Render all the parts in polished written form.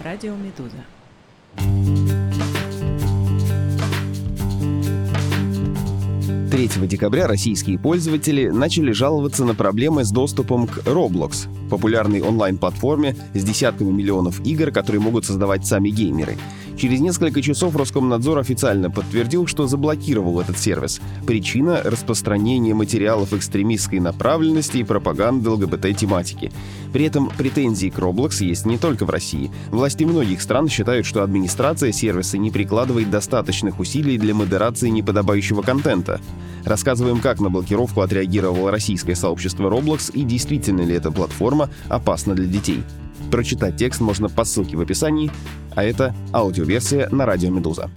Радио Медуза. Декабря российские пользователи начали жаловаться на проблемы с доступом к Roblox, популярной онлайн-платформе с десятками миллионов игр, которые могут создавать сами геймеры. Через несколько часов Роскомнадзор официально подтвердил, что заблокировал этот сервис. Причина — распространение материалов экстремистской направленности и пропаганды ЛГБТ-тематики. При этом претензии к Roblox есть не только в России. Власти многих стран считают, что администрация сервиса не прикладывает достаточных усилий для модерации неподобающего контента. Рассказываем, как на блокировку отреагировало российское сообщество Roblox и действительно ли эта платформа опасна для детей. Прочитать текст можно по ссылке в описании, а это аудиоверсия на Радио Медуза.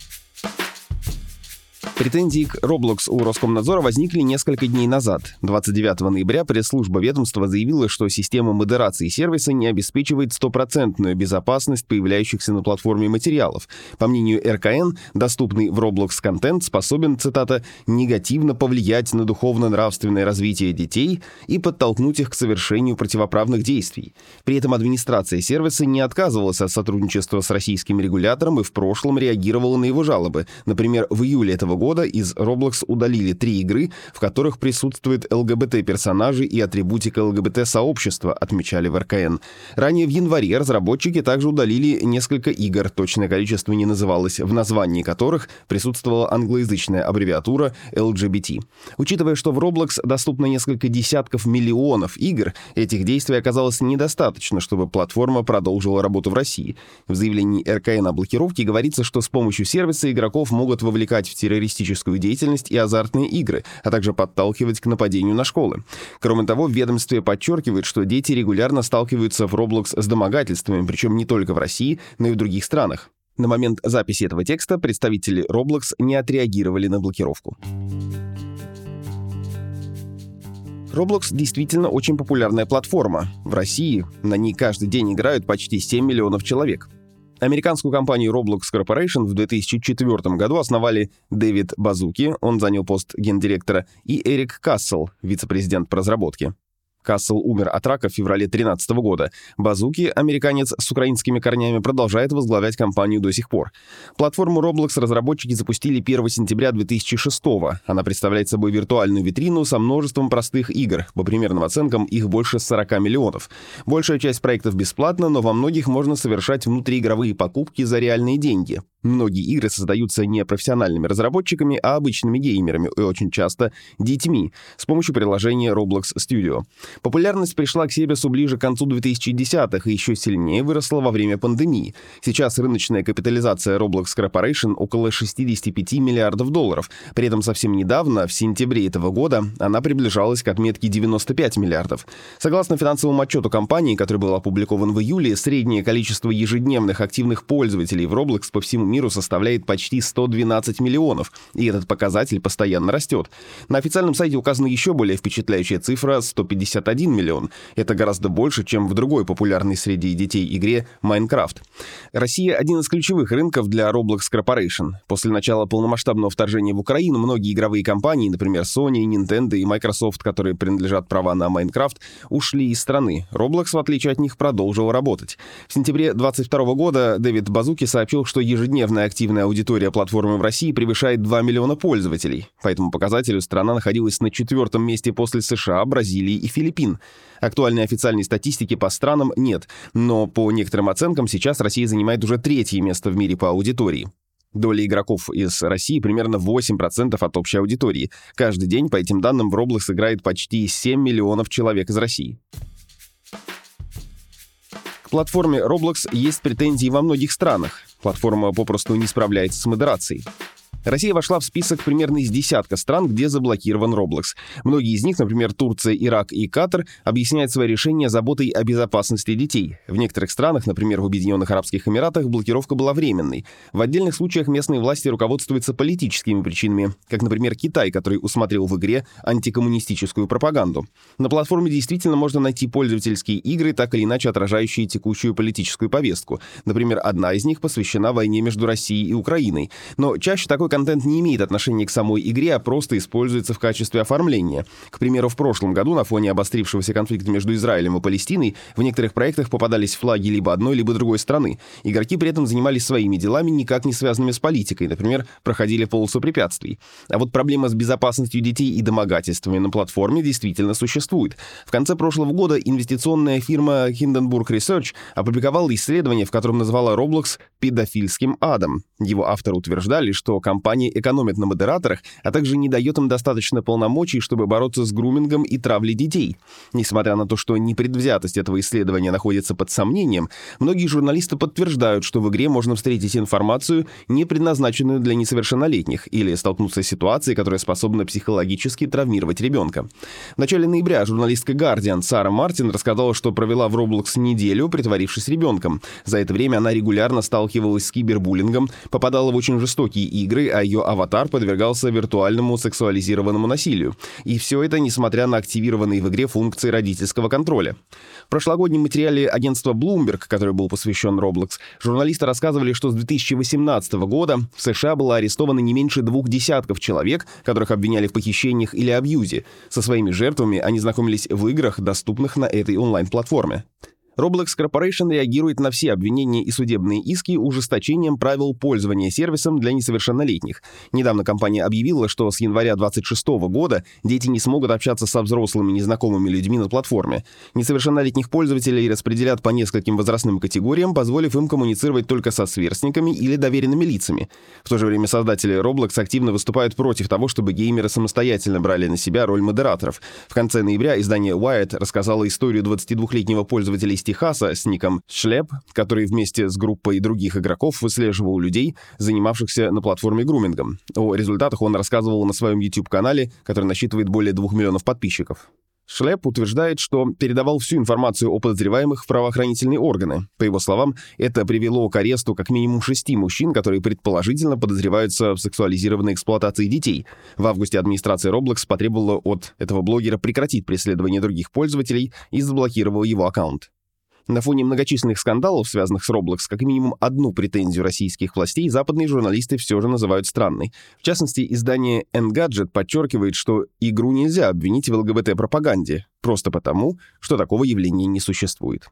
Претензии к Roblox у Роскомнадзора возникли несколько дней назад. 29 ноября пресс-служба ведомства заявила, что система модерации сервиса не обеспечивает стопроцентную безопасность появляющихся на платформе материалов. По мнению РКН, доступный в Roblox контент способен, цитата, «негативно повлиять на духовно-нравственное развитие детей и подтолкнуть их к совершению противоправных действий». При этом администрация сервиса не отказывалась от сотрудничества с российским регулятором и в прошлом реагировала на его жалобы. Например, в июле этого года из Roblox удалили 3 игры, в которых присутствуют ЛГБТ-персонажи и атрибутика ЛГБТ-сообщества, отмечали в РКН. Ранее в январе разработчики также удалили несколько игр, точное количество не называлось, в названии которых присутствовала англоязычная аббревиатура LGBT. Учитывая, что в Roblox доступно несколько десятков миллионов игр, этих действий оказалось недостаточно, чтобы платформа продолжила работу в России. В заявлении РКН о блокировке говорится, что с помощью сервиса игроков могут вовлекать в террористическую деятельность и азартные игры, а также подталкивать к нападению на школы. Кроме того, в ведомстве подчеркивает, что дети регулярно сталкиваются в Roblox с домогательствами, причем не только в России, но и в других странах. На момент записи этого текста представители Roblox не отреагировали на блокировку. Roblox действительно очень популярная платформа. В России на ней каждый день играют почти 7 миллионов человек. Американскую компанию Roblox Corporation в 2004 году основали Дэвид Базуки, он занял пост гендиректора, и Эрик Кассел, вице-президент по разработке. Кассел умер от рака в феврале 2013 года. Базуки, американец с украинскими корнями, продолжает возглавлять компанию до сих пор. Платформу Roblox разработчики запустили 1 сентября 2006 года. Она представляет собой виртуальную витрину со множеством простых игр. По примерным оценкам, их больше 40 миллионов. Большая часть проектов бесплатна, но во многих можно совершать внутриигровые покупки за реальные деньги. Многие игры создаются не профессиональными разработчиками, а обычными геймерами и очень часто детьми с помощью приложения Roblox Studio. Популярность пришла к сервису ближе к концу 2010-х и еще сильнее выросла во время пандемии. Сейчас рыночная капитализация Roblox Corporation около $65 миллиардов. При этом совсем недавно, в сентябре этого года, она приближалась к отметке 95 миллиардов. Согласно финансовому отчету компании, который был опубликован в июле, среднее количество ежедневных активных пользователей в Roblox по всему миру составляет почти 112 миллионов, и этот показатель постоянно растет. На официальном сайте указана еще более впечатляющая цифра — 151 миллион. Это гораздо больше, чем в другой популярной среди детей игре Minecraft. Россия — один из ключевых рынков для Roblox Corporation. После начала полномасштабного вторжения в Украину многие игровые компании, например, Sony, Nintendo и Microsoft, которые принадлежат права на Minecraft, ушли из страны. Roblox, в отличие от них, продолжил работать. В сентябре 2022 года Дэвид Базуки сообщил, что ежедневная активная аудитория платформы в России превышает 2 миллиона пользователей. По этому показателю страна находилась на 4-м месте после США, Бразилии и Филиппин. Актуальной официальной статистики по странам нет, но по некоторым оценкам сейчас Россия занимает уже 3-е место в мире по аудитории. Доля игроков из России примерно 8% от общей аудитории. Каждый день, по этим данным, в Roblox играет почти 7 миллионов человек из России. К платформе Roblox есть претензии во многих странах. Платформа попросту не справляется с модерацией. Россия вошла в список примерно из десятка стран, где заблокирован Roblox. Многие из них, например, Турция, Ирак и Катар, объясняют свое решение заботой о безопасности детей. В некоторых странах, например, в Объединенных Арабских Эмиратах, блокировка была временной. В отдельных случаях местные власти руководствуются политическими причинами, как, например, Китай, который усмотрел в игре антикоммунистическую пропаганду. На платформе действительно можно найти пользовательские игры, так или иначе отражающие текущую политическую повестку. Например, одна из них посвящена войне между Россией и Украиной. Но чаще такой контент не имеет отношения к самой игре, а просто используется в качестве оформления. К примеру, в прошлом году на фоне обострившегося конфликта между Израилем и Палестиной в некоторых проектах попадались флаги либо одной, либо другой страны. Игроки при этом занимались своими делами, никак не связанными с политикой, например, проходили полосу препятствий. А вот проблема с безопасностью детей и домогательствами на платформе действительно существует. В конце прошлого года инвестиционная фирма Hindenburg Research опубликовала исследование, в котором назвала Roblox педофильским адом. Его авторы утверждали, что компания экономит на модераторах, а также не дает им достаточно полномочий, чтобы бороться с грумингом и травлей детей. Несмотря на то, что непредвзятость этого исследования находится под сомнением, многие журналисты подтверждают, что в игре можно встретить информацию, не предназначенную для несовершеннолетних, или столкнуться с ситуацией, которая способна психологически травмировать ребенка. В начале ноября журналистка Guardian Сара Мартин рассказала, что провела в Roblox неделю, притворившись ребенком. За это время она регулярно сталкивалась с кибербуллингом, попадала в очень жестокие игры, а ее аватар подвергался виртуальному сексуализированному насилию. И все это несмотря на активированные в игре функции родительского контроля. В прошлогоднем материале агентства Bloomberg, который был посвящен Roblox, журналисты рассказывали, что с 2018 года в США было арестовано не меньше 20 человек, которых обвиняли в похищениях или абьюзе. Со своими жертвами они знакомились в играх, доступных на этой онлайн-платформе. Roblox Corporation реагирует на все обвинения и судебные иски ужесточением правил пользования сервисом для несовершеннолетних. Недавно компания объявила, что с января 2026 года дети не смогут общаться со взрослыми незнакомыми людьми на платформе. Несовершеннолетних пользователей распределят по нескольким возрастным категориям, позволив им коммуницировать только со сверстниками или доверенными лицами. В то же время создатели Roblox активно выступают против того, чтобы геймеры самостоятельно брали на себя роль модераторов. В конце ноября издание Wired рассказало историю 22-летнего пользователя из Техаса с ником Шлеп, который вместе с группой других игроков выслеживал людей, занимавшихся на платформе грумингом. О результатах он рассказывал на своем YouTube-канале, который насчитывает более 2 миллионов подписчиков. Шлеп утверждает, что передавал всю информацию о подозреваемых в правоохранительные органы. По его словам, это привело к аресту как минимум 6 мужчин, которые предположительно подозреваются в сексуализированной эксплуатации детей. В августе администрация Roblox потребовала от этого блогера прекратить преследование других пользователей и заблокировала его аккаунт. На фоне многочисленных скандалов, связанных с Roblox, как минимум одну претензию российских властей западные журналисты все же называют странной. В частности, издание Engadget подчеркивает, что игру нельзя обвинить в ЛГБТ-пропаганде, просто потому, что такого явления не существует.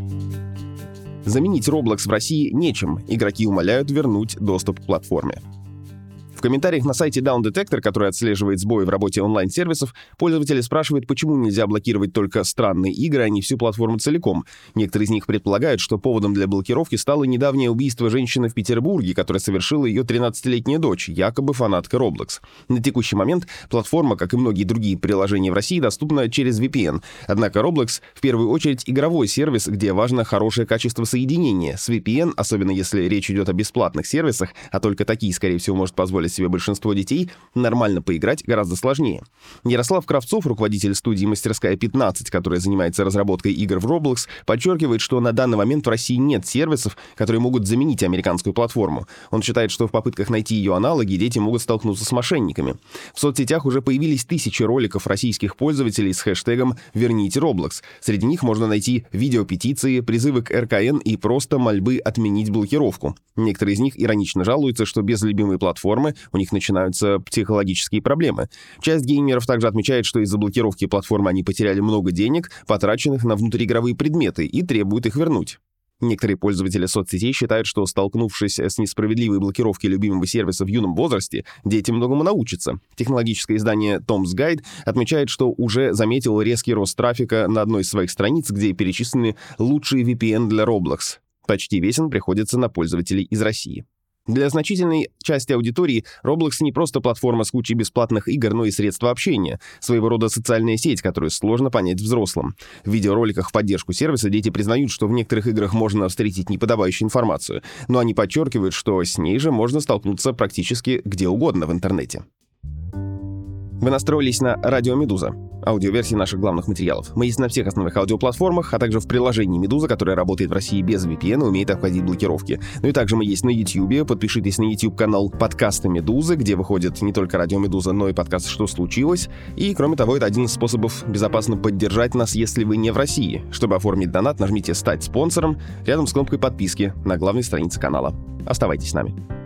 Заменить Roblox в России нечем, игроки умоляют вернуть доступ к платформе. В комментариях на сайте Down Detector, который отслеживает сбои в работе онлайн-сервисов, пользователи спрашивают, почему нельзя блокировать только странные игры, а не всю платформу целиком. Некоторые из них предполагают, что поводом для блокировки стало недавнее убийство женщины в Петербурге, которое совершила ее 13-летняя дочь, якобы фанатка Roblox. На текущий момент платформа, как и многие другие приложения в России, доступна через VPN. Однако Roblox в первую очередь игровой сервис, где важно хорошее качество соединения. С VPN, особенно если речь идет о бесплатных сервисах, а только такие, скорее всего, может позволить себе большинство детей, нормально поиграть гораздо сложнее. Ярослав Кравцов, руководитель студии «Мастерская 15», которая занимается разработкой игр в Roblox, подчеркивает, что на данный момент в России нет сервисов, которые могут заменить американскую платформу. Он считает, что в попытках найти ее аналоги дети могут столкнуться с мошенниками. В соцсетях уже появились тысячи роликов российских пользователей с хэштегом «Верните Roblox». Среди них можно найти видеопетиции, призывы к РКН и просто мольбы отменить блокировку. Некоторые из них иронично жалуются, что без любимой платформы у них начинаются психологические проблемы. Часть геймеров также отмечает, что из-за блокировки платформы они потеряли много денег, потраченных на внутриигровые предметы, и требуют их вернуть. Некоторые пользователи соцсетей считают, что, столкнувшись с несправедливой блокировкой любимого сервиса в юном возрасте, дети многому научатся. Технологическое издание Tom's Guide отмечает, что уже заметил резкий рост трафика на одной из своих страниц, где перечислены лучшие VPN для Roblox. Почти весь он приходится на пользователей из России. Для значительной части аудитории Roblox не просто платформа с кучей бесплатных игр, но и средство общения, своего рода социальная сеть, которую сложно понять взрослым. В видеороликах в поддержку сервиса дети признают, что в некоторых играх можно встретить неподобающую информацию, но они подчеркивают, что с ней же можно столкнуться практически где угодно в интернете. Вы настроились на Радио Медуза, аудиоверсии наших главных материалов. Мы есть на всех основных аудиоплатформах, а также в приложении Медуза, которое работает в России без VPN и умеет обходить блокировки. Ну и также мы есть на YouTube. Подпишитесь на YouTube-канал подкаста Медузы, где выходит не только Радио Медуза, но и подкаст «Что случилось?». И, кроме того, это один из способов безопасно поддержать нас, если вы не в России. Чтобы оформить донат, нажмите «Стать спонсором» рядом с кнопкой подписки на главной странице канала. Оставайтесь с нами.